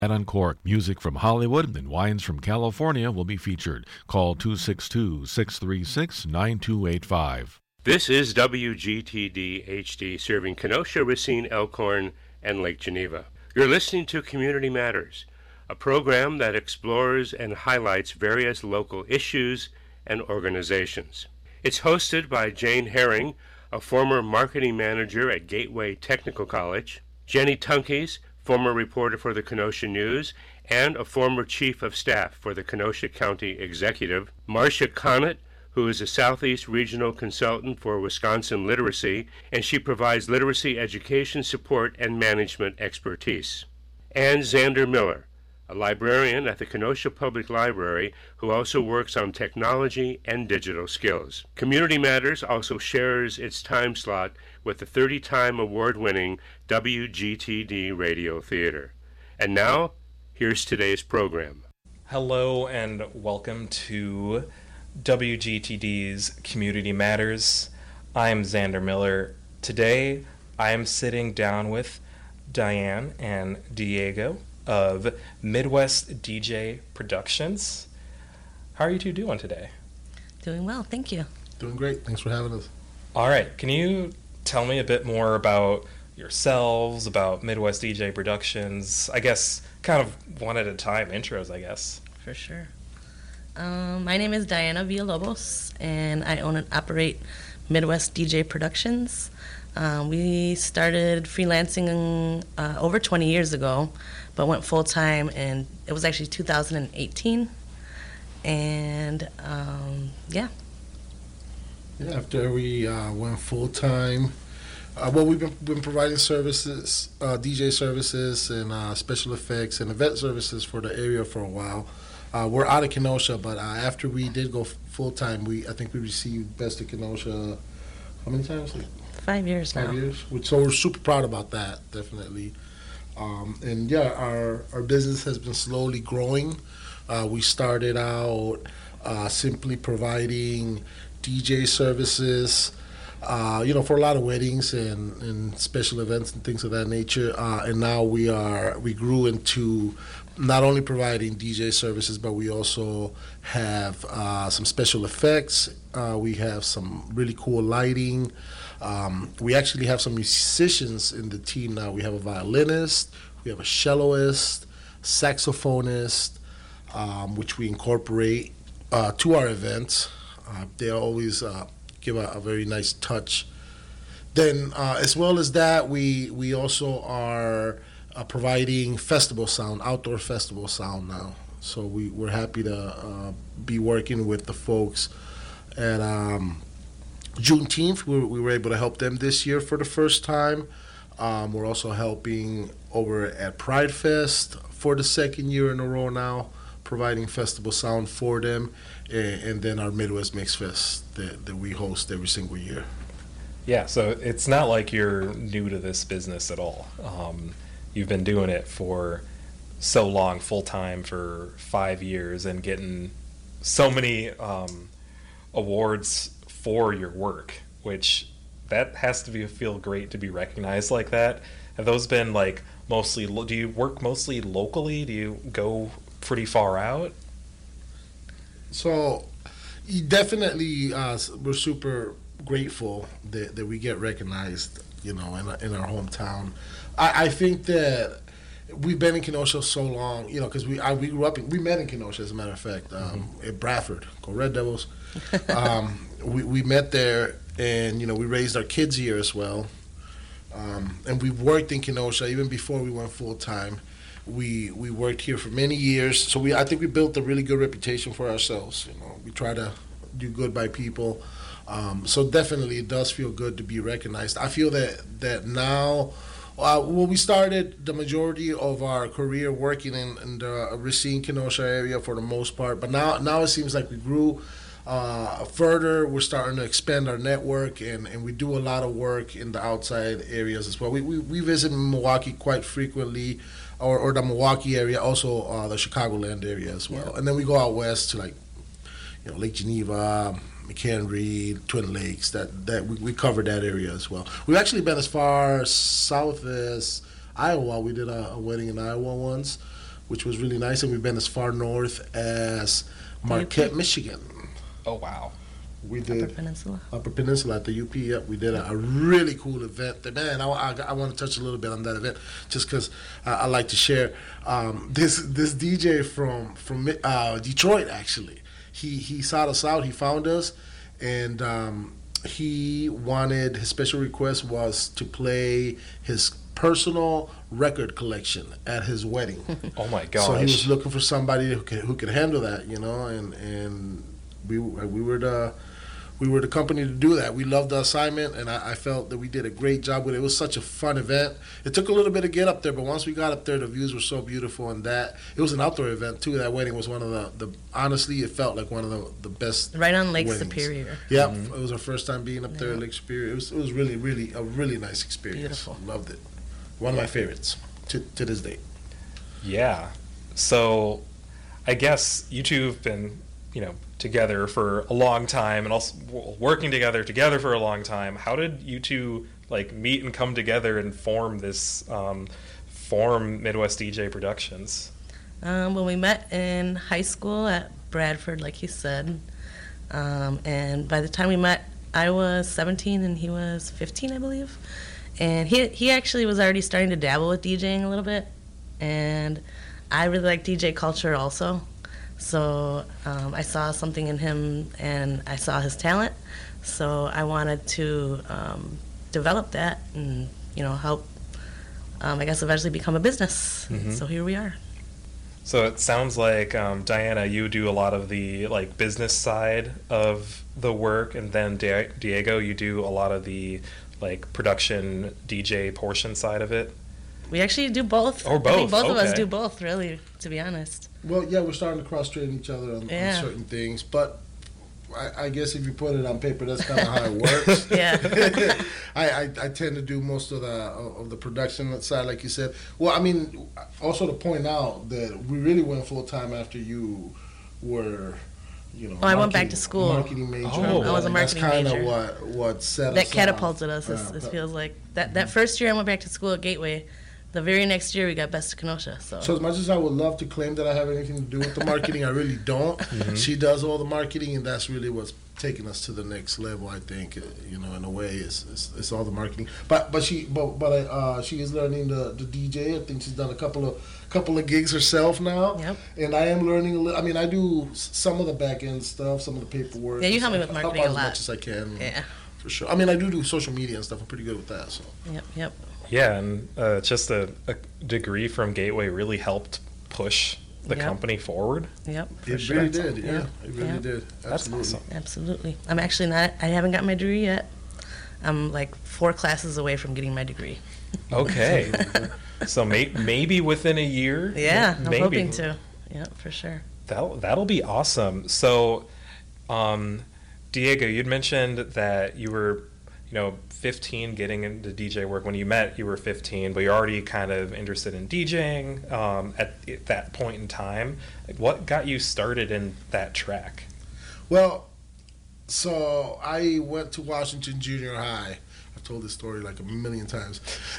And Uncork, music from Hollywood and wines from California will be featured. Call 262-636-9285. This is WGTD HD, serving Kenosha, Racine, Elkhorn, and Lake Geneva. You're listening to Community Matters, a program that explores and highlights various local issues and organizations. It's hosted by Jane Herring, a former marketing manager at Gateway Technical College, Jenny Tunkeys, former reporter for the Kenosha News, and a former chief of staff for the Kenosha County Executive, Marcia Connett, who is a Southeast Regional Consultant for Wisconsin Literacy, and she provides literacy education support and management expertise, and Xander Miller, a librarian at the Kenosha Public Library who also works on technology and digital skills. Community Matters also shares its time slot with the 30-time award-winning WGTD Radio Theater. And now, here's today's program. Hello and welcome to WGTD's Community Matters. I'm Xander Miller. Today, I am sitting down with Diane and Diego of Midwest DJ Productions. How are you two doing today? Doing well, thank you. Doing great. Thanks for having us. All right. Can you tell me a bit more about yourselves, about Midwest DJ Productions? I guess kind of one at a time, intros, I guess. For sure. My name is Diana Villalobos, and I own and operate Midwest DJ Productions. We started freelancing over 20 years ago, but went full-time, and it was actually 2018. And, yeah. Yeah, after we went full-time, we've been providing services, DJ services and special effects and event services for the area for a while. We're out of Kenosha, but after we did go full-time, I think we received Best of Kenosha, how many times? 5 years now. 5 years. So we're super proud about that, definitely. And yeah, our business has been slowly growing. We started out simply providing DJ services, for a lot of weddings and special events and things of that nature. And now we grew into not only providing DJ services, but we also have some special effects. We have some really cool lighting. We actually have some musicians in the team now. We have a violinist, we have a celloist, saxophonist, which we incorporate to our events. They always give a very nice touch. Then, as well as that, we also are providing festival sound, outdoor festival sound now. So we're happy to be working with the folks at Juneteenth. We were able to help them this year for the first time. We're also helping over at Pride Fest for the second year in a row now, providing festival sound for them, and then our Midwest Mix Fest that we host every single year. Yeah, so it's not like you're new to this business at all. You've been doing it for so long, full-time, for 5 years, and getting so many awards for your work, which that has to feel great to be recognized like that. Have those been like mostly, do you work mostly locally? Do you go pretty far out? So definitely we're super grateful that we get recognized, in our hometown. I think that we've been in Kenosha so long, because we grew up we met in Kenosha, as a matter of fact, at Bradford, go Red Devils. We met there, and we raised our kids here as well. And we worked in Kenosha even before we went full time. We worked here for many years, so I think we built a really good reputation for ourselves. We try to do good by people. So definitely, it does feel good to be recognized. I feel that now. We started the majority of our career working in the Racine, Kenosha area for the most part, but now it seems like we grew further. We're starting to expand our network, and we do a lot of work in the outside areas as well. We visit Milwaukee quite frequently, or the Milwaukee area, also the Chicagoland area as well. Yeah. And then we go out west to Lake Geneva, McHenry, Twin Lakes. That we covered that area as well. We've actually been as far south as Iowa. We did a wedding in Iowa once. which was really nice. And we've been as far north as Marquette, Michigan. Oh, wow. We did Upper Peninsula at the UP. Yep, we did a really cool event. Man, I want to touch a little bit on that event just because I like to share. This DJ from Detroit, actually, he sought us out. He found us, and he wanted, his special request was to play his personal record collection at his wedding. Oh my gosh! So he was looking for somebody who could handle that, and we were the company to do that. We loved the assignment, and I felt that we did a great job with it. It was such a fun event. It took a little bit to get up there, but once we got up there, the views were so beautiful, and that it was an outdoor event too. That wedding was one of the honestly, it felt like one of the best. right on Lake weddings. Superior. Yeah, it was our first time being up there at Lake Superior. It was really, really a really nice experience. Beautiful. Loved it. One of my favorites to this day. Yeah. So, I guess you two have been, together for a long time, and also working together for a long time. How did you two meet and come together and form this form Midwest DJ Productions? Well, we met in high school at Bradford, like you said, and by the time we met, I was 17 and he was 15, I believe. And he actually was already starting to dabble with DJing a little bit, and I really like DJ culture also. So I saw something in him, and I saw his talent. So I wanted to develop that and, help, I guess, eventually become a business. Mm-hmm. So here we are. So it sounds like, Diana, you do a lot of the business side of the work, and then Diego, you do a lot of the production DJ portion side of it. We actually do both. Or both. I think both of us Okay. do both, really, to be honest. Well, yeah, we're starting to cross-train each other on certain things, but I guess if you put it on paper, that's kind of how it works. Yeah. I tend to do most of the production side, like you said. Well, I mean, also to point out that we really went full-time after you were, I went back to school. Marketing major. Oh. I was a marketing major. That's kind of what set That us catapulted off. us, it Yeah. feels like. That first year I went back to school at Gateway. The very next year we got Best of Kenosha. So as much as I would love to claim that I have anything to do with the marketing, I really don't. Mm-hmm. She does all the marketing, and that's really what's taking us to the next level. I think, in a way, it's all the marketing. But she is learning the DJ. I think she's done a couple of gigs herself now. Yep. And I am learning a little. I mean, I do some of the back end stuff, some of the paperwork. Yeah, you help me stuff. with I help marketing out a as lot. much as I can. Yeah. For sure. I mean, I do social media and stuff. I'm pretty good with that. So. Yep. Yeah, and just a degree from Gateway really helped push the Yep. company forward. Yep. It really did. Yeah, it really Yeah. did. That's Absolutely. awesome. Absolutely. I'm actually not. I haven't got my degree yet. I'm 4 classes away from getting my degree. Okay. So maybe within a year. Yeah, I'm maybe. hoping to. Yeah, for sure. That'll be awesome. So, Diego, you'd mentioned that you were, 15 getting into DJ work. When you met, you were 15, but you're already kind of interested in DJing at that point in time. What got you started in that track? Well, so I went to Washington Junior High. I've told this story like a million times.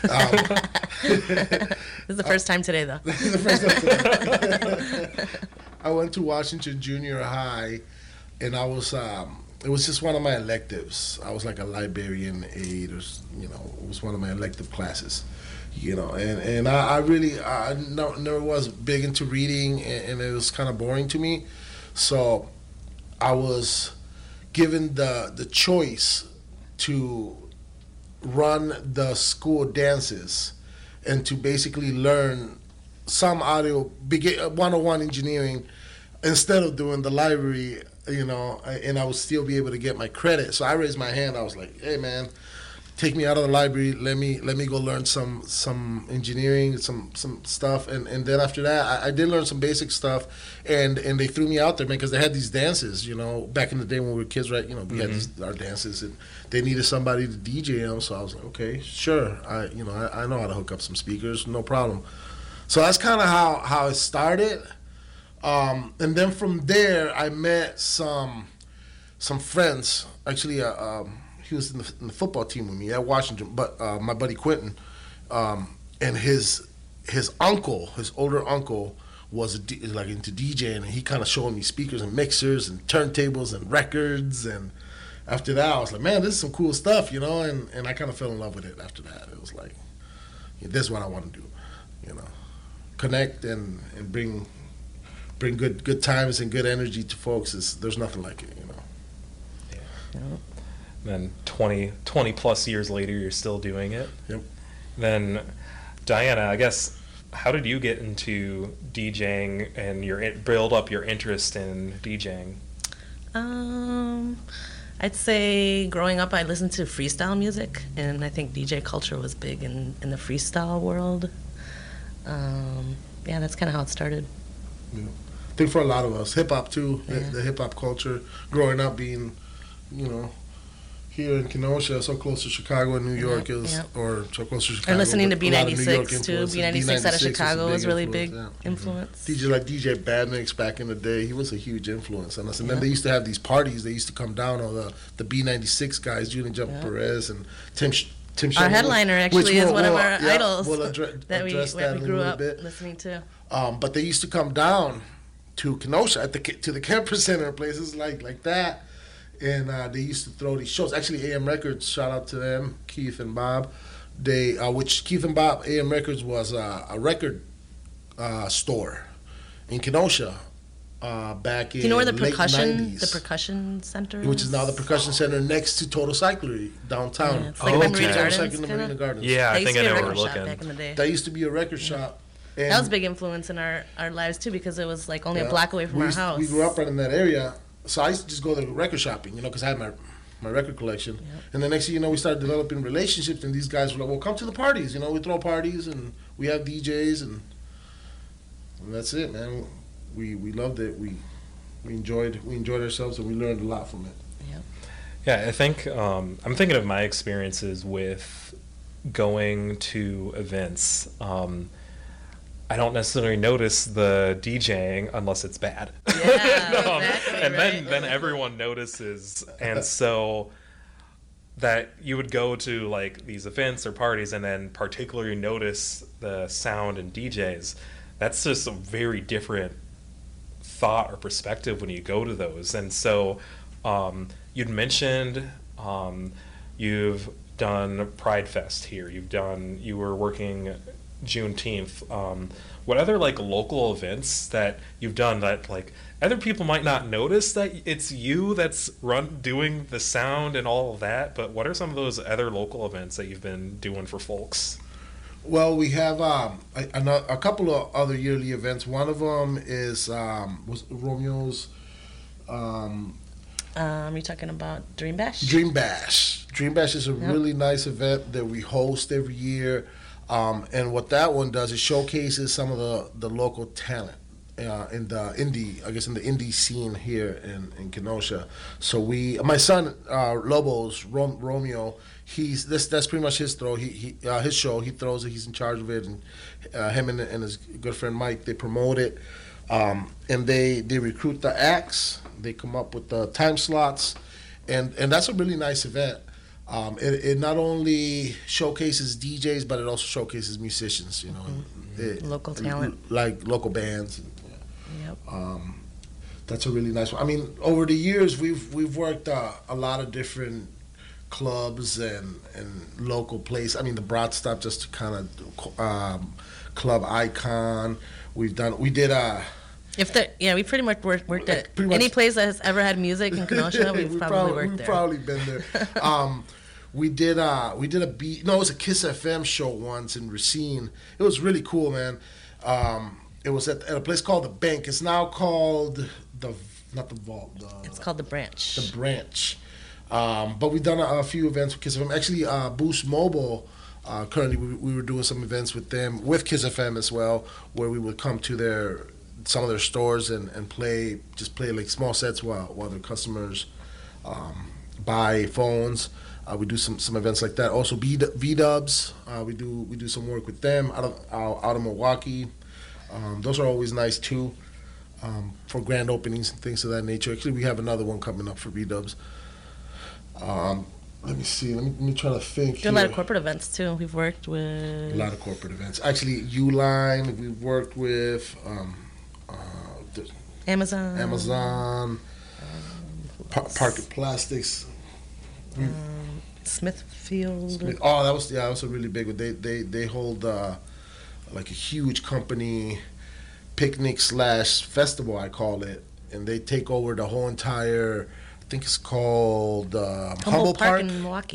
This is the first time today, though. The first time. I went to Washington Junior High, and I was it was just one of my electives. I was like a librarian aide, or it was one of my elective classes. And I really never was big into reading, and it was kind of boring to me. So I was given the choice to run the school dances and to basically learn some audio, 101 engineering, instead of doing the library, and I would still be able to get my credit. So I raised my hand. I was like, hey, man, take me out of the library. Let me go learn some engineering, some stuff. And then after that, I did learn some basic stuff. And they threw me out there, man, because they had these dances, back in the day when we were kids, right? We had our dances, and they needed somebody to DJ them. So I was like, okay, sure. I know how to hook up some speakers, no problem. So that's kind of how it started. And then from there, I met some friends. Actually, he was in the football team with me at Washington, but my buddy Quentin, and his uncle, his older uncle, like into DJing, and he kind of showing me speakers and mixers and turntables and records. And after that, I was like, man, this is some cool stuff, you know. And I kind of fell in love with it after that. It was like, yeah, this is what I want to do, you know, connect and bring good times and good energy to folks. There's nothing like it, you know. Yeah. Then 20 plus years later, you're still doing it. Yep. Then, Diana, I guess, how did you get into DJing and build up your interest in DJing? I'd say growing up, I listened to freestyle music, and I think DJ culture was big in the freestyle world. Yeah, that's kind of how it started. Yeah. I think for a lot of us, hip hop too, the hip hop culture, growing up being, you know, here in Kenosha, so close to Chicago and New York or so close to Chicago. Or listening to but a lot of New York B96 too. influences. B96 out of Chicago was really influence, big influence. DJ like DJ Badmix back in the day, he was a huge influence on us. And then they used to have these parties. They used to come down on the B96 guys, Julian Jump Perez and Tim. Our headliner actually is one of our idols that we grew up bit. listening to. But they used to come down to Kenosha to the Kemper Center and places like that. And they used to throw these shows. Actually, AM Records, shout out to them, Keith and Bob. Which Keith and Bob, AM Records was a record store in Kenosha back in Do you know where the late percussion 90s, center which is now the percussion center next to Total Cyclery downtown. Yeah, it's like Marina Gardens, Marina Gardens. Yeah, I think I know where we're shop looking. back in the day. That used to be a record shop. And That was a big influence in our lives too, because it was like only a block away from our house. We grew up right in that area. So I used to just go to record shopping, you know, because I had my record collection. Yep. And the next thing you know, we started developing relationships, and these guys were like, well, come to the parties. You know, we throw parties, and we have DJs, and that's it, man. We loved it. We enjoyed ourselves, and we learned a lot from it. Yep. Yeah, I think I'm thinking of my experiences with going to events. I don't necessarily notice the DJing unless it's bad. Yeah, exactly, and right. then everyone notices, and so that you would go to like these events or parties and then particularly notice the sound and DJs. That's just a very different thought or perspective when you go to those. And so you'd mentioned you've done Pride Fest here. You were working Juneteenth. What other like local events that you've done that like other people might not notice that it's you that's doing the sound and all of that, but what are some of those other local events that you've been doing for folks? Well, we have a couple of other yearly events. One of them is was Romeo's. You're talking about Dream Bash? Dream Bash. Dream Bash is a really nice event that we host every year. And what that one does is showcases some of the local talent in the indie scene here in Kenosha. So my son Lobos Romeo, that's pretty much his throw. His show, he throws it. He's in charge of it, and him and his good friend Mike, they promote it, and they recruit the acts. They come up with the time slots, and that's a really nice event. It not only showcases DJs, but it also showcases musicians, you know. Local talent. Like local bands. Yep. That's a really nice one. I mean, over the years, we've worked a lot of different clubs and local places. I mean, the Broad Stop, just to kind of club icon. We did we pretty much worked at any place that has ever had music in Kenosha. We've probably worked there. We've probably been there. We did it was a Kiss FM show once in Racine. It was really cool, man. It was at a place called the Bank. It's now called not the Vault. It's called the Branch. The Branch. But we've done a few events with Kiss FM. Actually, Boost Mobile. Currently, we were doing some events with them with Kiss FM as well, where we would come to some of their stores and play like small sets while their customers buy phones. We do some events like that. Also, V-Dubs, we do some work with them out of Milwaukee. Those are always nice too, for grand openings and things of that nature. Actually, we have another one coming up for V-Dubs. Let me see. Let me try to think. Do a lot of corporate events too. We've worked with a lot of corporate events. Actually, Uline we've worked with. Amazon. Parker Plastics. Smithfield. Oh, that was a really big one. They hold like a huge company picnic / festival, I call it, and they take over the whole entire. I think it's called Humboldt Park in Milwaukee.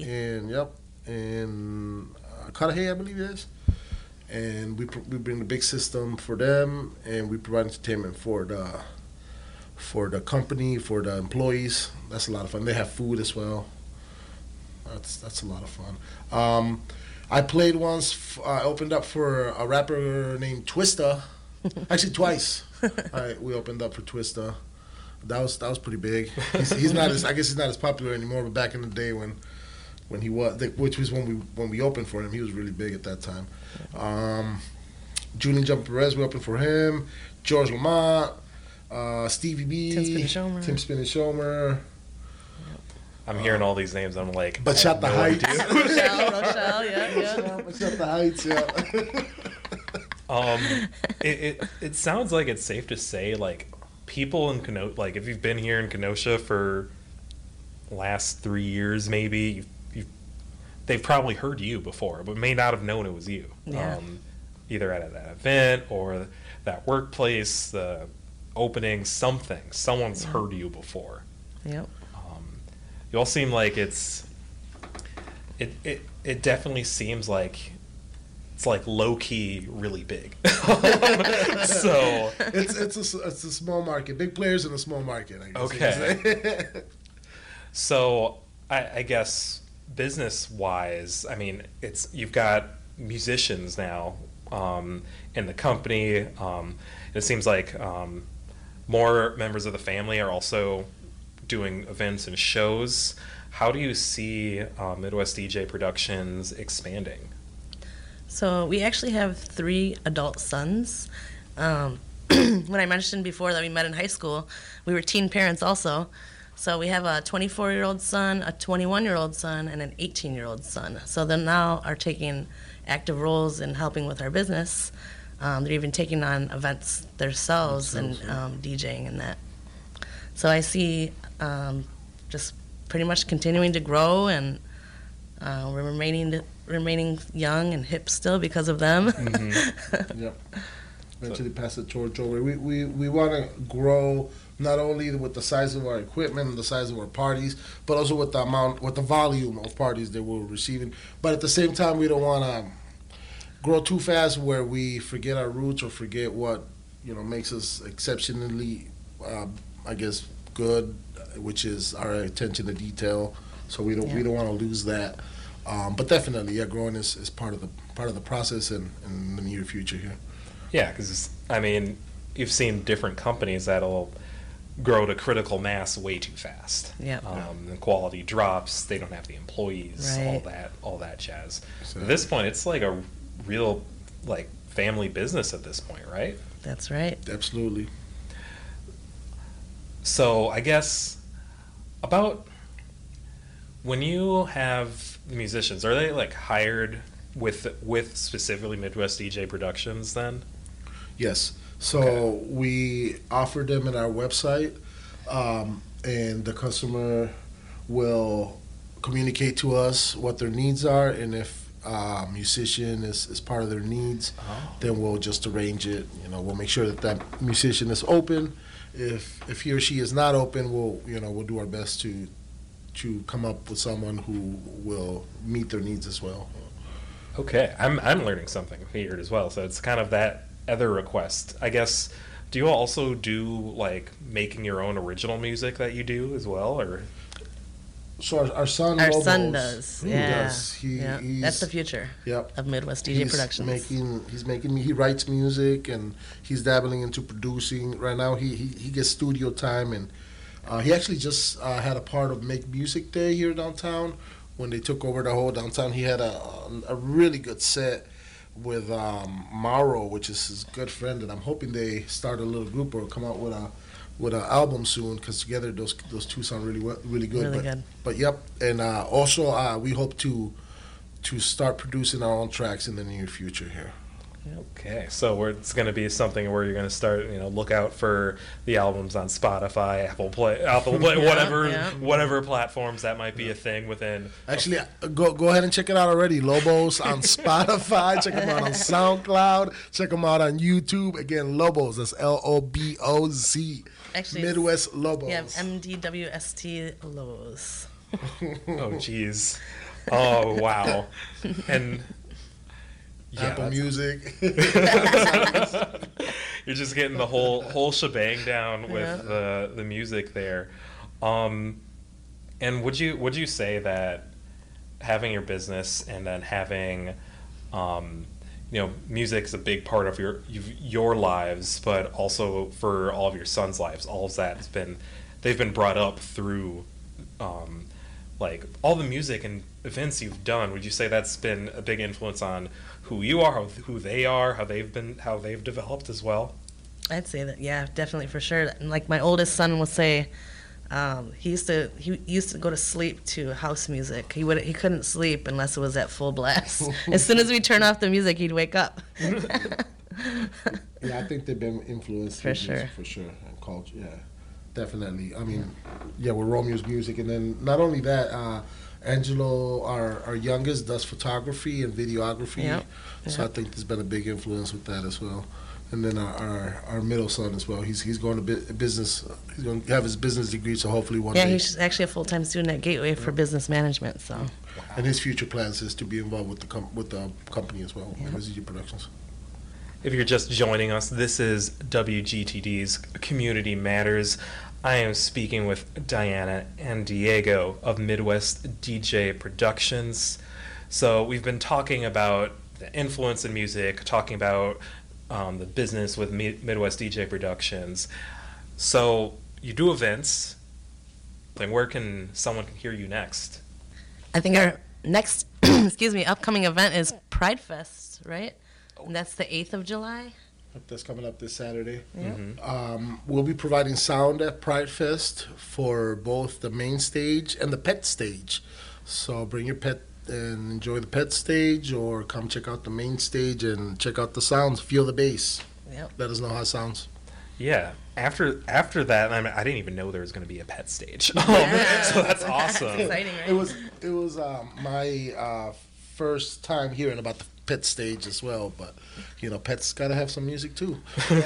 In Cudahy, I believe it is. And we bring the big system for them, and we provide entertainment for the company, for the employees. That's a lot of fun. They have food as well. That's a lot of fun. I played once. I opened up for a rapper named Twista. Actually, twice. We opened up for Twista. That was pretty big. He's not as, I guess he's not as popular anymore. But back in the day when he was, which was when we opened for him, he was really big at that time. Julian Jump Perez, we opened for him. George Lamont, Stevie B, Tim Spinner-Shomer. I'm hearing all these names. I'm like, Bachata no Heights. Rochelle, yeah. Bachata Heights, yeah. It sounds like it's safe to say, like, people in Kenosha, like, if you've been here in Kenosha for last 3 years, maybe they've probably heard you before, but may not have known it was you. Yeah. Either at that event or that workplace, the opening, something. Someone's heard you before. Yep. You all seem like it definitely seems like it's like low key really big. So it's a small market, big players in a small market, I guess. Okay. So I guess business wise, I mean, you've got musicians now in the company. It seems like more members of the family are also doing events and shows. How do you see Midwest DJ Productions expanding? So we actually have 3 adult sons. When I mentioned before that we met in high school, we were teen parents also. So we have a 24-year-old son, a 21-year-old son, and an 18-year-old son. So they now are taking active roles in helping with our business. They're even taking on events themselves and DJing and that. So I see just pretty much continuing to grow, and we're remaining young and hip still because of them. Mm-hmm. Yep. Eventually pass the torch over. We want to grow not only with the size of our equipment and the size of our parties, but also with the volume of parties that we're receiving. But at the same time, we don't want to grow too fast where we forget our roots or forget what makes us exceptionally, I guess, good, which is our attention to detail. So we don't want to lose that. But definitely, growing is part of the process in the near future here. Yeah, because I mean, you've seen different companies that'll grow to critical mass way too fast. Yeah. The quality drops. They don't have the employees. Right. All that jazz. So at this point, it's like a real family business at this point, right? That's right. Absolutely. So I guess about when you have the musicians, are they hired with specifically Midwest DJ Productions then? Yes. So we offer them at our website, and the customer will communicate to us what their needs are, and if musician is part of their needs, then we'll just arrange it. We'll make sure that musician is open. If he or she is not open, we'll do our best to come up with someone who will meet their needs as well. Okay, I'm learning something weird as well. So it's kind of that other request, I guess. Do you also do making your own original music that you do as well, or? So our son does. Yeah. Does. That's the future. Yep. Of Midwest DJ Productions. He writes music, and he's dabbling into producing right now. He gets studio time, and he actually just had a part of Make Music Day here downtown. When they took over the whole downtown, he had a really good set with Mauro, which is his good friend, and I'm hoping they start a little group or come out with an album soon, because together those two sound really good. Really good. But yep, and also we hope to start producing our own tracks in the near future here. Okay, so it's going to be something where you're going to start, look out for the albums on Spotify, Apple Play, whatever platforms that might be a thing within. Actually, go ahead and check it out already. Lobos on Spotify. Check them out on SoundCloud. Check them out on YouTube. Again, Lobos. That's Loboz. Actually, Midwest Lobos. Yeah, MDWST Lobos. Oh, jeez. Oh, wow. And yeah, Apple Music. You're just getting the whole shebang down with the music there. And would you say that having your business and then having music is a big part of your lives, but also for all of your sons' lives, all of that they've been brought up through like all the music and events you've done. Would you say that's been a big influence on who you are, who they are, how they've developed as well? I'd say that, yeah, definitely, for sure. And like my oldest son will say, he used to go to sleep to house music. He couldn't sleep unless it was at full blast. As soon as we turn off the music, he'd wake up. Yeah, I think they've been influenced For with sure. music, for sure, and culture. Yeah, definitely. I mean, yeah, with Romeo's music, and then not only that, Angelo, our youngest, does photography and videography. Yep. So I think there's been a big influence with that as well. And then our middle son as well. He's going to business. He's going to have his business degree. So hopefully one Yeah, day. he's actually a full-time student at Gateway for business management. So. And his future plans is to be involved with the company as well, MSG Productions. If you're just joining us, this is WGTD's Community Matters. I am speaking with Diana and Diego of Midwest DJ Productions. So we've been talking about the influence in music, talking about the business with Midwest DJ Productions. So you do events. Then where can someone hear you next? I think our next, upcoming event is Pride Fest, right? And that's the 8th of July. That's coming up this Saturday. Yeah. We'll be providing sound at Pride Fest for both the main stage and the pet stage. So bring your pet and enjoy the pet stage, or come check out the main stage and check out the sounds. Feel the bass. Yep. Let us know how it sounds. Yeah. After that, I didn't even know there was going to be a pet stage. Yeah. So that's awesome. It's exciting, right? It was my first time hearing about the pet stage as well, but pets gotta have some music too.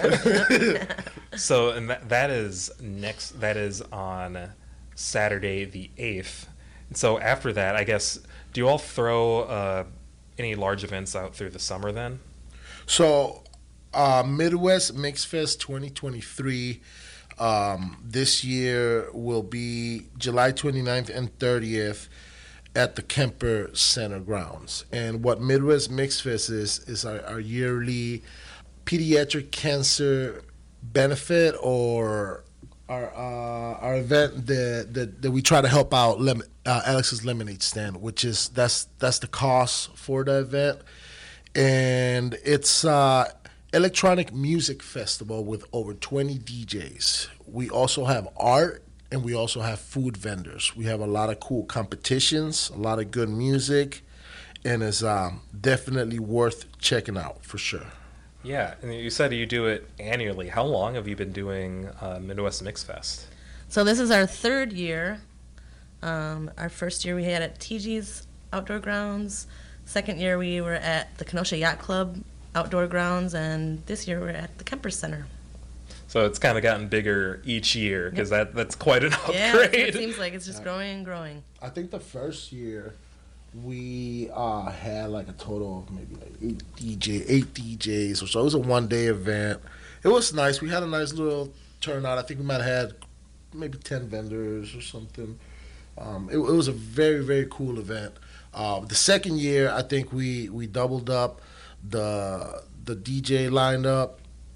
So, and that is on Saturday the 8th. So after that, I guess, do you all throw any large events out through the summer then? So Midwest Mix Fest 2023 this year will be July 29th and 30th at the Kemper Center grounds. And what Midwest Mix Fest is our yearly pediatric cancer benefit, or our event that we try to help out Alex's Lemonade Stand, which is that's the cost for the event. And it's electronic music festival with over 20 DJs. We also have art, and we also have food vendors. We have a lot of cool competitions, a lot of good music, and it's definitely worth checking out for sure. Yeah, and you said you do it annually. How long have you been doing Midwest Mix Fest? So this is our third year. Our first year we had at TG's Outdoor Grounds. Second year we were at the Kenosha Yacht Club Outdoor Grounds, and this year we're at the Kemper Center. So it's kind of gotten bigger each year, because that's quite an upgrade. Yeah, it seems like it's just growing and growing. I think the first year we had like a total of maybe like eight DJs or so. It was a one-day event. It was nice. We had a nice little turnout. I think we might have had maybe 10 vendors or something. It was a very, very cool event. The second year, I think we doubled up the DJ lineup.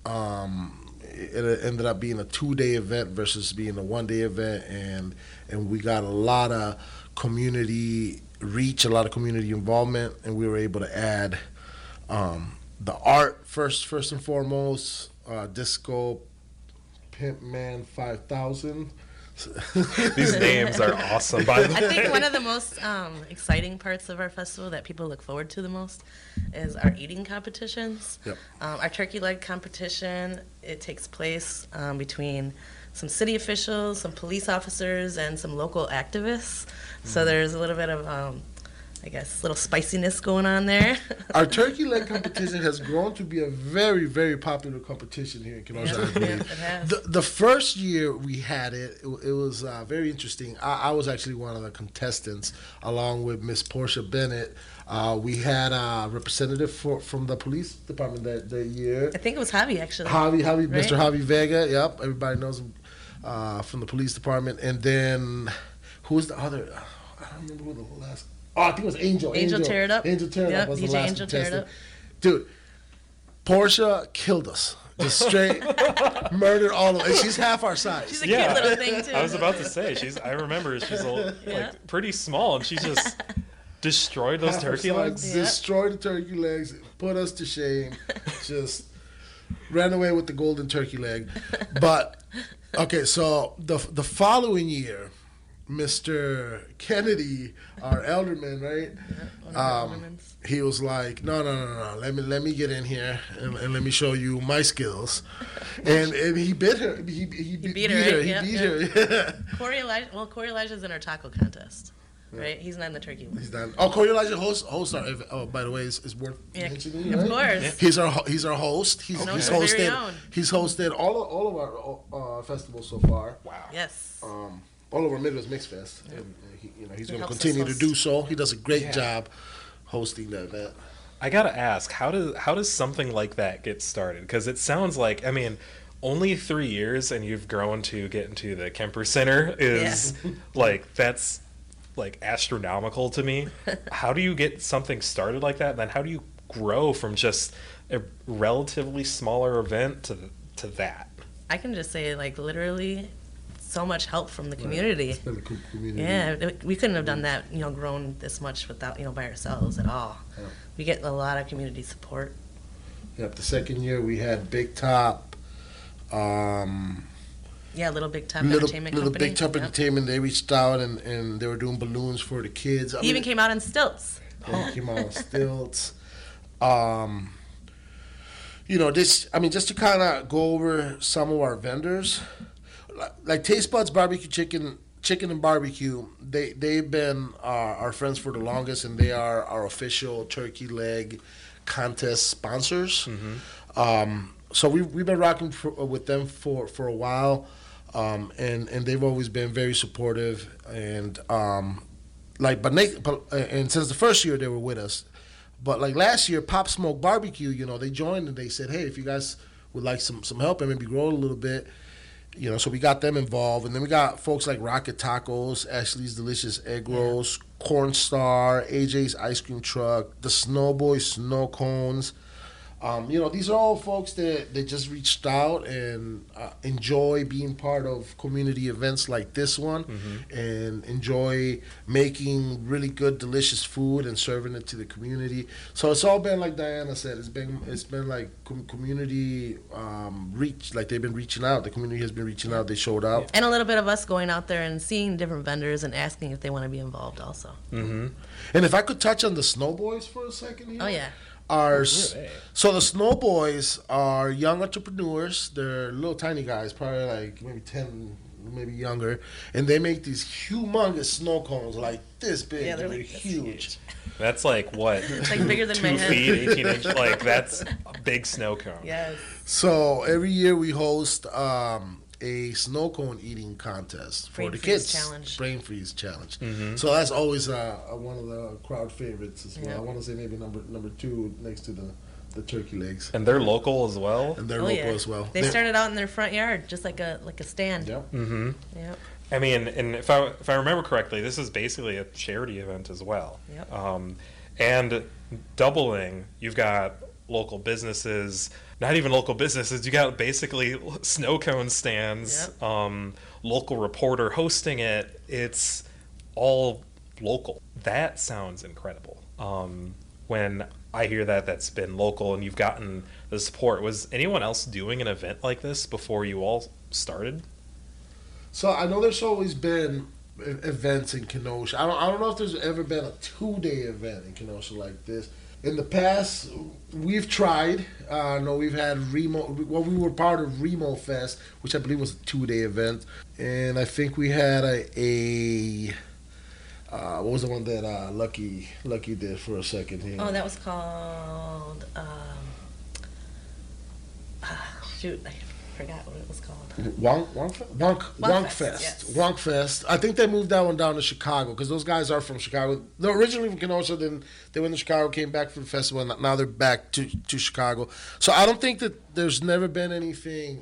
It ended up being a 2-day event versus being a 1-day event, and we got a lot of community reach, a lot of community involvement, and we were able to add the art first and foremost, Disco Pimp Man 5000. These names are awesome, by the way. I think one of the most exciting parts of our festival that people look forward to the most is our eating competitions. Yep. Our turkey leg competition, it takes place between some city officials, some police officers, and some local activists. So there's a little bit of, I guess, little spiciness going on there. Our turkey leg competition has grown to be a very, very popular competition here in Kenosha. I believe. It has. The first year we had it, it was very interesting. I was actually one of the contestants, along with Miss Portia Bennett. We had a representative from the police department that year. I think it was Javi, actually. Javi, Right? Mr. Javi Vega. Yep, everybody knows him from the police department. And then who was the other? I don't remember who the last. Oh, I think it was Angel. Angel Tear It Up. Angel Tear It Yep, Up was the DJ last Angel Tear It contestant. Up. Dude, Portia killed us. Just straight murdered all of them. And she's half our size. She's a cute little thing, too. I was about to say, I remember she's like pretty small, and she just destroyed those Half our turkey size, legs. Yeah. Destroyed the turkey legs, put us to shame. Just ran away with the golden turkey leg. But okay, so the following year, Mr. Kennedy, our elderman, right? One of our women's. He was like, no. Let me get in here and let me show you my skills. And he bit her. He beat her, her. right? He Yep, beat yep. her. Corey Elijah's in our taco contest, right? He's not in the turkey one. He's done. Oh, Corey Elijah hosts our. Oh, by the way, is worth mentioning. Of Right? course. He's our host. He's Knows his very hosted. own. He's hosted all of our festivals so far. Wow. Yes. All over Midwest Mix Fest. And he's going to helps us continue to host. do so. He does a great job hosting the event. I gotta ask, how does something like that get started? Because it sounds like, I mean, only 3 years and you've grown to get into the Kemper Center is like, that's like astronomical to me. How do you get something started like that? And then how do you grow from just a relatively smaller event to that? I can just say, like, literally, so much help from the community. It's been a cool community. Yeah, we couldn't have done that, grown this much without, by ourselves at all. Yeah. We get a lot of community support. Yep. The second year we had Big Top. Yeah, Little Big Top Entertainment Little Company. Big Top Yep. Entertainment. They reached out and they were doing balloons for the kids. He even came out on stilts. They came out on stilts. Just to kind of go over some of our vendors, like Taste Buds Barbecue Chicken and Barbecue. They've been our friends for the longest, and they are our official turkey leg contest sponsors. So we've been rocking with them for a while, and they've always been very supportive. And and since the first year they were with us, but like last year, Pop Smoke Barbecue, they joined and they said, hey, if you guys would like some help and maybe grow a little bit, so we got them involved. And then we got folks like Rocket Tacos, Ashley's Delicious Egg Rolls, Corn Star, AJ's Ice Cream Truck, the Snowboy Snow Cones. These are all folks that just reached out and enjoy being part of community events like this one, and enjoy making really good, delicious food and serving it to the community. So it's all been like Diana said. It's been like community reach. Like they've been reaching out. The community has been reaching out. They showed up. And a little bit of us going out there and seeing different vendors and asking if they want to be involved also. And if I could touch on the Snowboys for a second here. Oh, yeah. So the Snowboys are young entrepreneurs. They're little tiny guys, probably like maybe 10, maybe younger, and they make these humongous snow cones like this big. Yeah, they're they're like huge. That's like what? It's like bigger than my 2 head. feet, 18 inch. Like that's a big snow cone. Yes. So every year we host a snow cone eating contest for Brain the freeze kids. challenge. Brain freeze challenge. So that's always one of the crowd favorites as well. Yeah. I want to say maybe number 2 next to the turkey legs. And they're local as well. And they're Oh, local yeah. as well. They started out in their front yard, just like a stand. Yep. Yep. I mean, and if I remember correctly, this is basically a charity event as well. Yep. And doubling, you've got local businesses, not even local businesses, you got basically snow cone stands, local reporter hosting it. It's all local. That sounds incredible. When I hear that's been local and you've gotten the support, was anyone else doing an event like this before you all started? So I know there's always been events in Kenosha. I don't know if there's ever been a 2-day event in Kenosha like this. In the past, we've tried. I know we've had Remo. Well, we were part of Remo Fest, which I believe was a 2-day event, and I think we had a what was the one that Lucky did for a second here? Oh, that was called. Shoot, I forgot what it was called. Wonk Fest. Yes. Wonk Fest. I think they moved that one down to Chicago because those guys are from Chicago. They're originally from Kenosha, then they went to Chicago, came back for the festival, and now they're back to Chicago. So I don't think that there's never been anything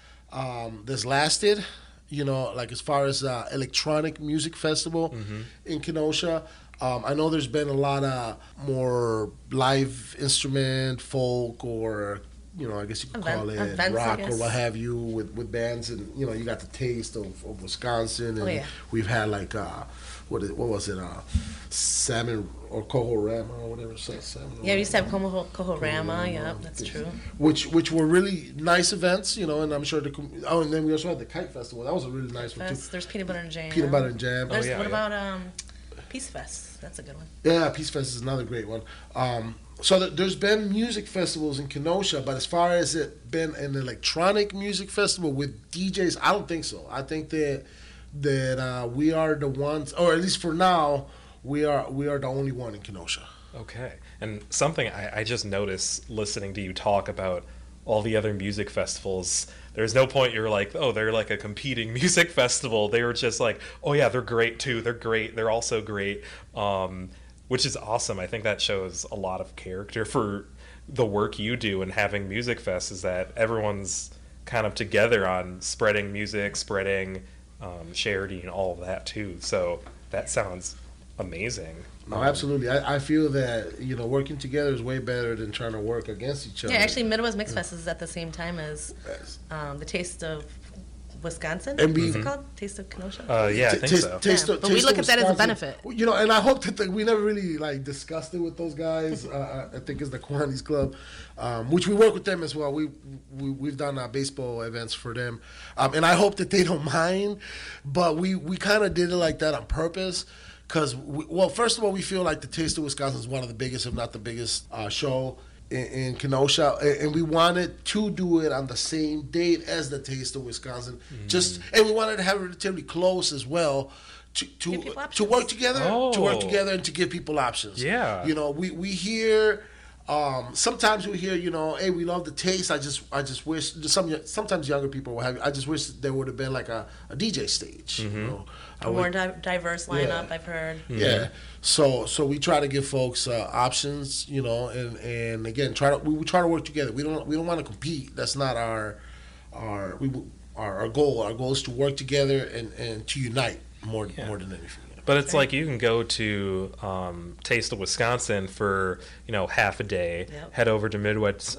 that's lasted, like as far as electronic music festival in Kenosha. I know there's been a lot of more live instrument, folk, or I guess you could call it events, rock or what have you with bands, and you got the taste of Wisconsin, and we've had like what was it, Salmon or Coho-Rama or whatever. Salmon. Yeah, we used to have Coho-Rama. Yep, that's true. Which were really nice events, and I'm sure and then we also had the Kite Festival. That was a really nice one too. There's Peanut Butter and Jam. Peanut Butter and Jam. What about Peace Fest? That's a good one. Yeah, Peace Fest is another great one. So there's been music festivals in Kenosha, but as far as it been an electronic music festival with DJs, I don't think so. I think that we are the ones, or at least for now, we are the only one in Kenosha. Okay. And something I just noticed listening to you talk about all the other music festivals, there's no point you're like, oh, they're like a competing music festival. They were just like, oh yeah, they're great too. They're great. They're also great. Which is awesome. I think that shows a lot of character for the work you do, and having Music Fest is that everyone's kind of together on spreading music, spreading charity, and all of that too. So that sounds amazing. No, absolutely. I feel that working together is way better than trying to work against each other. Yeah, actually, Midwest Mix Fest is at the same time as the Taste of Wisconsin. And What's it called? Taste of Kenosha. Yeah, I think so. But we look at that as a benefit. And I hope that we never really discussed it with those guys. I think it's the Kiwanis Club, which we work with them as well. We've done baseball events for them, and I hope that they don't mind. But we kind of did it like that on purpose. Because, first of all, we feel like the Taste of Wisconsin is one of the biggest, if not the biggest, show in Kenosha, and we wanted to do it on the same date as the Taste of Wisconsin. And we wanted to have it relatively close as well to work together, and to give people options. Yeah, we hear. Sometimes we hear, hey, we love the Taste. I just wish sometimes younger people will have. I just wish there would have been like a DJ stage. A more diverse lineup, I've heard. Yeah. So we try to give folks options, and again we try to work together. We don't want to compete. That's not our goal. Our goal is to work together and to unite more than anything. But it's like you can go to Taste of Wisconsin for half a day, head over to Midwest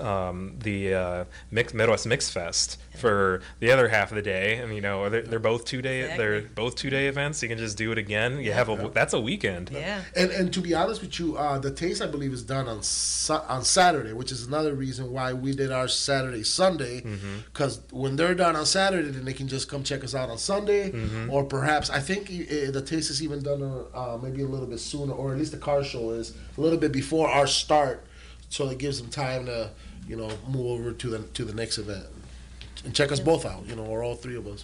Midwest Mix Fest for the other half of the day, and they're both 2-day they're both 2-day events. You can just do it again. You have that's a weekend. Yeah. And to be honest with you, the Taste I believe is done on Saturday, which is another reason why we did our Saturday Sunday, because when they're done on Saturday, then they can just come check us out on Sunday, or perhaps I think the Taste is even done maybe a little bit sooner, or at least the car show is a little bit before our start, so it gives them time to move over to the next event and check us both out, or all three of us.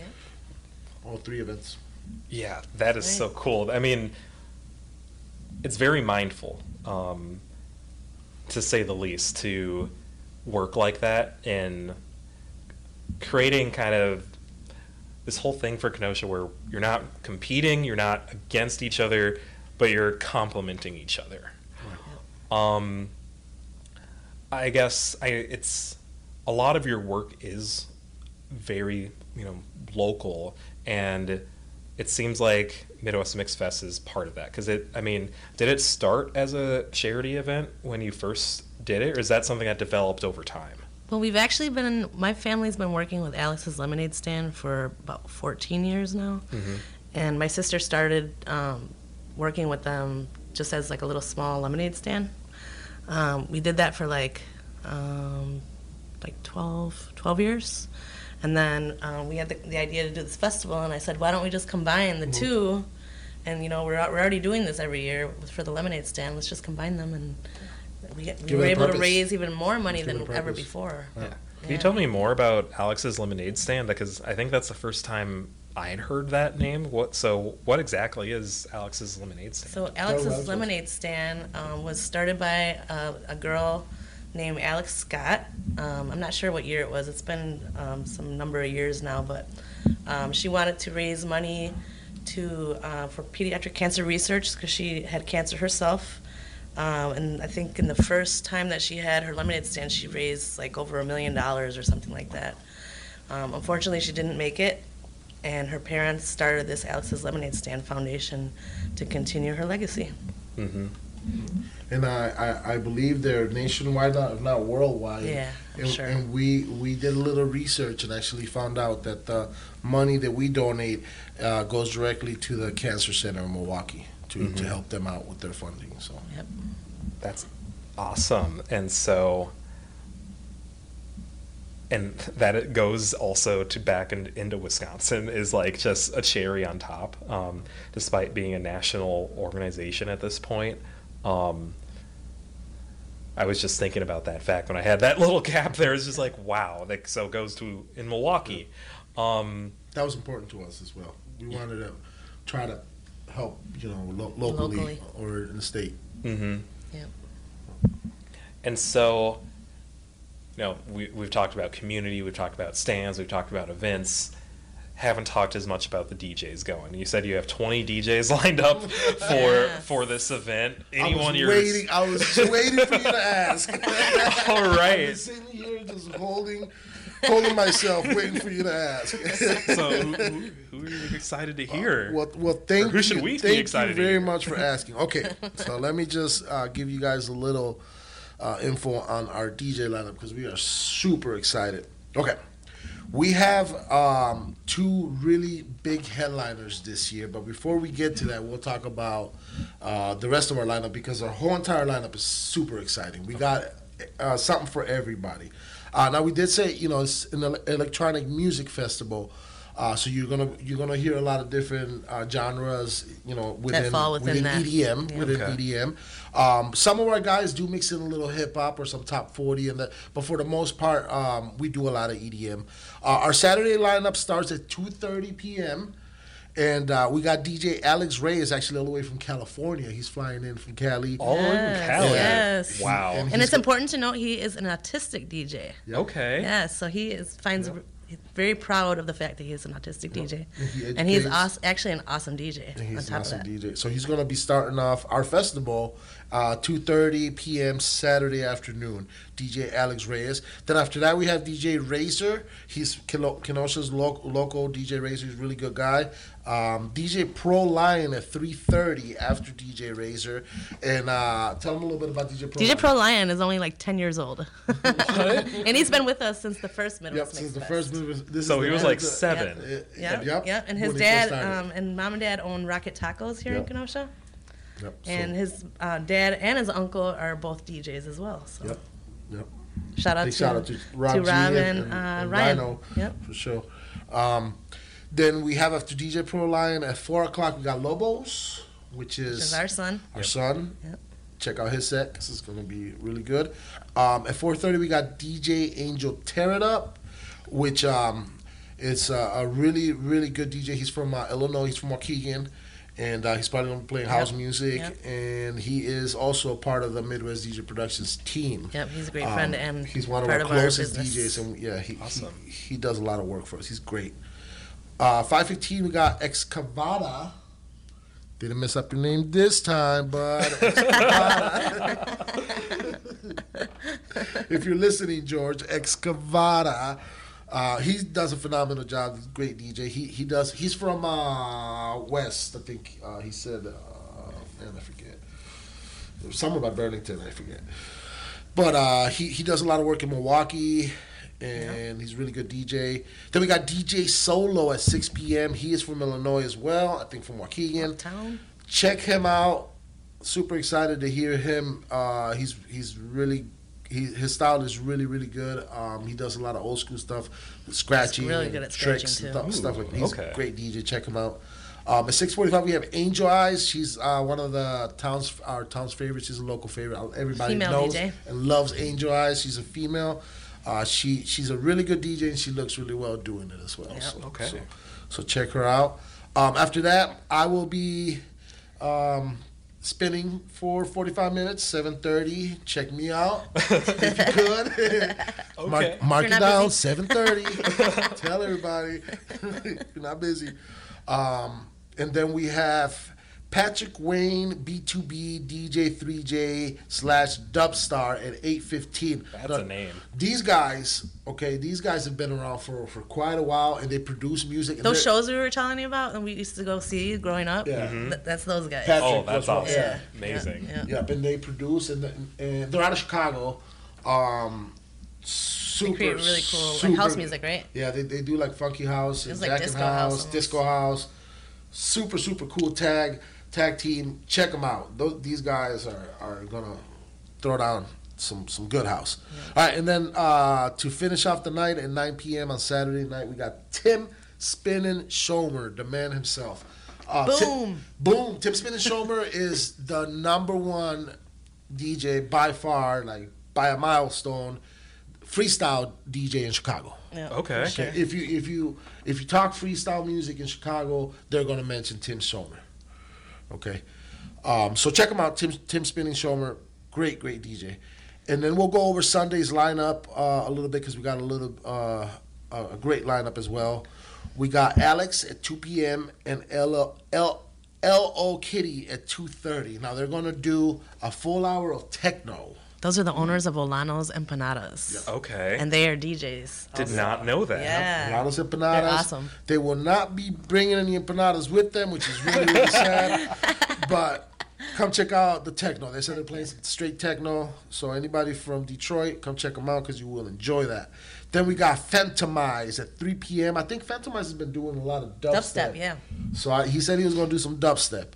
All three events. Yeah, that is so cool. I mean, it's very mindful, to say the least, to work like that and creating kind of this whole thing for Kenosha where you're not competing, you're not against each other, but you're complementing each other. Right. I guess it's a lot of your work is very local, and it seems like Midwest Mix Fest is part of that. Because did it start as a charity event when you first did it, or is that something that developed over time? Well, we've actually my family's been working with Alex's Lemonade Stand for about 14 years now. And my sister started working with them just as like a little small lemonade stand. We did that for like 12 years. And then we had the idea to do this festival, and I said, why don't we just combine the two? And we're already doing this every year for the lemonade stand. Let's just combine them, and we were able to raise even more money than ever before. Yeah. Can you tell me more about Alex's Lemonade Stand? Because I think that's the first time I'd heard that name. What exactly is Alex's Lemonade Stand? So Alex's Lemonade Stand was started by a girl named Alex Scott. I'm not sure what year it was. It's been some number of years now, but she wanted to raise money for pediatric cancer research because she had cancer herself. And I think in the first time that she had her lemonade stand, she raised like over $1 million or something like that. Unfortunately, she didn't make it, and her parents started this Alex's Lemonade Stand Foundation to continue her legacy. Mm-hmm. And I believe they're nationwide, if not worldwide. Yeah, and, sure. And we did a little research and actually found out that the money that we donate goes directly to the Cancer Center in Milwaukee to help them out with their funding. So Yep. That's awesome. And that it goes also to back into Wisconsin is like just a cherry on top, despite being a national organization at this point. I was just thinking about that fact when I had that little gap there. It's just like, wow, so it goes to in Milwaukee. That was important to us as well. We wanted to try to help, locally or in the state. Mm-hmm. Yep. And so, we've talked about community, we've talked about stands, we've talked about events. Haven't talked as much about the DJs going. You said you have 20 DJs lined up for this event. I was waiting for you to ask. All right. I've been sitting here just holding myself, waiting for you to ask. So, who are you excited to hear? Well, thank who should we be excited you very to hear? much for asking. Okay, so let me just give you guys a little info on our DJ lineup because we are super excited. Okay. We have two really big headliners this year, but before we get to that, we'll talk about the rest of our lineup because our whole entire lineup is super exciting. We got something for everybody. Now we did say, it's an electronic music festival, so you're gonna hear a lot of different genres, within that. EDM, Yeah. within Okay. EDM. Some of our guys do mix in a little hip hop or some top 40, but for the most part, we do a lot of EDM. Our Saturday lineup starts at 2:30 p.m. And we got DJ Alex Reyes, actually all the way from California. He's flying in from Cali. All the way from Cali. Yes. Wow. And it's important to note he is an autistic DJ. Yep. Okay. Yes, so he's very proud of the fact that he is an autistic DJ. And he's actually an awesome DJ. And he's on an top awesome of that. DJ. So he's going to be starting off our festival 2:30 p.m. Saturday afternoon. DJ Alex Reyes. Then after that we have DJ Razor. He's Kenosha's local DJ Razor. He's a really good guy. DJ Pro Lion at 3:30 after DJ Razor. And tell him a little bit about DJ Pro DJ Lion. Pro Lion is only like 10 years old. And he's been with us since the first Midwest Yep, since the Mix first Fest. movie. So he was like 7. Yep. And his when he first dad started. and mom and dad own Rocket Tacos here in Yep. Kenosha. Yep, so- And his dad and his uncle are both DJs as well. So Yep. shout out Big to shout out to Rob, G and Ryan. Rhino. Yep. For sure. Then we have after DJ Pro Lion at 4 o'clock, we got Lobos, which Which is is our son. our son. Yep. Check out his set because it's going to be really good. At 4:30, we got DJ Angel Tear It Up, which is a really, really good DJ. He's from Illinois. He's from Waukegan. And he's probably going to be playing house music. Yep. And he is also a part of the Midwest DJ Productions team. Yep, he's a great friend and he's one of part our of our closest business. DJs. And Awesome. he does a lot of work for us. He's great. 5:15, we got Excavada. Didn't mess up your name this time, bud. If you're listening, George, Excavada. He does a phenomenal job. He's a great DJ. He's from West, I think. He said, I forget. It was somewhere by Burlington, I forget. But he does a lot of work in Milwaukee, and he's a really good DJ. Then we got DJ Solo at 6 p.m. He is from Illinois as well, I think from Waukegan. Uptown. Check him out. Super excited to hear him. He's really his style is really, really good. He does a lot of old school stuff, scratching, really good at tricks, scratching, and stuff like that. He's okay. a great DJ. Check him out. At 6:45, we have Angel Eyes. She's one of our town's favorites. She's a local favorite. Everybody Female knows DJ. and loves Angel Eyes. She's a female. She's a really good DJ, and she looks really well doing it as well. Yep. So, Okay. so check her out. After that, I will be spinning for 45 minutes, 7:30. Check me out if you could. Okay. Mark If it you're not down, busy. 7:30. Tell everybody you're not busy. And then we have Patrick Wayne, B2B, DJ3J / Dubstar at 8:15. That's a name. These guys have been around for quite a while, and they produce music. and Those they're- shows we were telling you about and we used to go see growing up, Yeah. that's those guys. Patrick Oh, that's was one- awesome. Yeah. Amazing. Yeah. Yep, and they produce, and they're out of Chicago. Super, They create really cool like super- house music, right? Yeah, they do like funky house, and It's like Jackin' disco house, house almost. disco house. Super cool tag team. Check them out. These guys are gonna throw down some good house. All right, and then to finish off the night at 9 p.m. on Saturday night, we got Tim Spinnin' Shomer, the man himself. Boom. Tim Spinnin' Shomer is the #1 DJ by far, like by a milestone, freestyle DJ in Chicago. Yeah, Okay. for sure. If you talk freestyle music in Chicago, they're gonna mention Tim Shomer. Okay, so check him out, Tim Spinning Shomer, great DJ. And then we'll go over Sunday's lineup a little bit because we got a great lineup as well. We got Alex at 2 p.m. and L.O. Kitty at 2:30. Now they're gonna do a full hour of techno. Those are the owners of Olanos Empanadas. Okay. And they are DJs. Did also. not know that. Yeah. Empanadas. They're awesome. They will not be bringing any empanadas with them, which is really, really sad. But come check out the techno. They said they're playing some straight techno. So anybody from Detroit, come check them out because you will enjoy that. Then we got Phantomize at 3 p.m. I think Phantomize has been doing a lot of dubstep. Dubstep, yeah. So he said he was going to do some dubstep.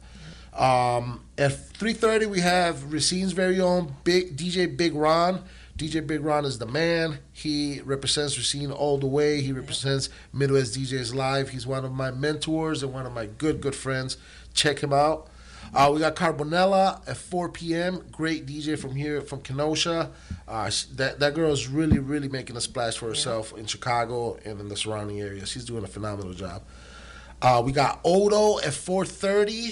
At 3:30, we have Racine's very own DJ Big Ron. DJ Big Ron is the man. He represents Racine all the way. He represents Midwest DJs Live. He's one of my mentors and one of my good friends. Check him out. We got Carbonella at 4 p.m. Great DJ from here, from Kenosha. That girl is really making a splash for herself in Chicago and in the surrounding area. She's doing a phenomenal job. We got Odo at 4:30.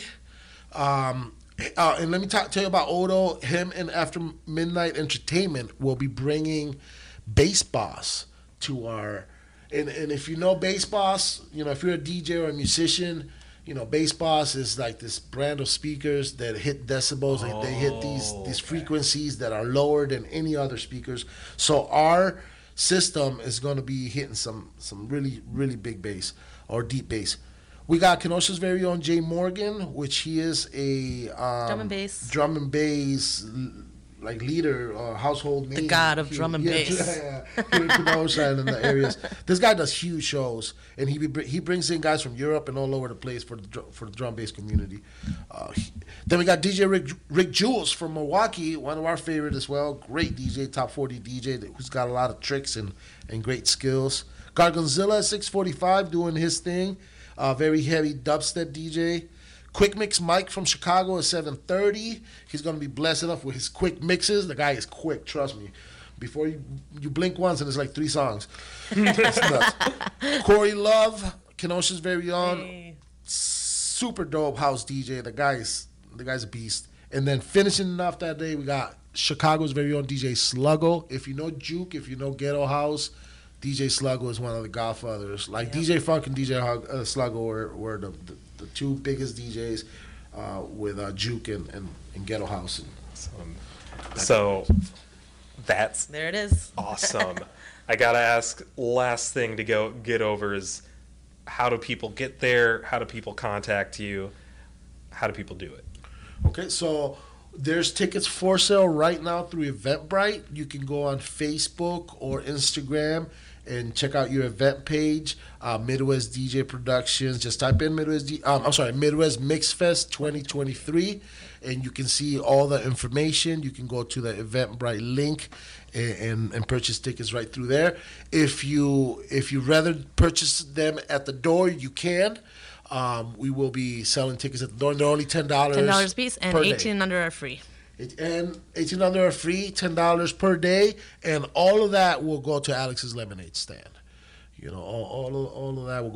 And let me tell you about Odo. Him and After Midnight Entertainment will be bringing Bass Boss to our. And if you know Bass Boss, if you're a DJ or a musician, Bass Boss is like this brand of speakers that hit decibels. Like they hit these frequencies that are lower than any other speakers. So our system is going to be hitting some really big bass or deep bass. We got Kenosha's very own Jay Morgan, which he is a drum and bass like leader, household name. The god of drum and bass. Yeah, here in Kenosha and in the areas. This guy does huge shows, and he brings in guys from Europe and all over the place for the drum bass community. Then we got DJ Rick Jules from Milwaukee, one of our favorite as well. Great DJ, top 40 DJ who's got a lot of tricks and great skills. Gargonzilla at 6:45 doing his thing. Very heavy dubstep DJ. Quick Mix Mike from Chicago at 7:30. He's going to be blessed enough with his quick mixes. The guy is quick, trust me. Before you blink once and it's like 3 songs. It's nuts. Corey Love, Kenosha's very own. Hey. Super dope house DJ. The guy's a beast. And then finishing off that day, we got Chicago's very own DJ Sluggo. If you know Juke, if you know Ghetto House, DJ Sluggo is one of the godfathers. Like DJ Funk and DJ Sluggo were the two biggest DJs with Juke and Ghetto House. So that's There it is. awesome. I gotta ask, last thing to get over is, how do people get there? How do people contact you? How do people do it? Okay, so there's tickets for sale right now through Eventbrite. You can go on Facebook or Instagram and check out your event page, Midwest DJ Productions. Just type in Midwest Mix Fest 2023, and you can see all the information. You can go to the Eventbrite link and purchase tickets right through there. If you rather purchase them at the door, you can. We will be selling tickets at the door. They're only $10. $10 a piece, and per 18 day. and under are free. And 18 under are free, $10 per day, and all of that will go to Alex's Lemonade stand. All of that will go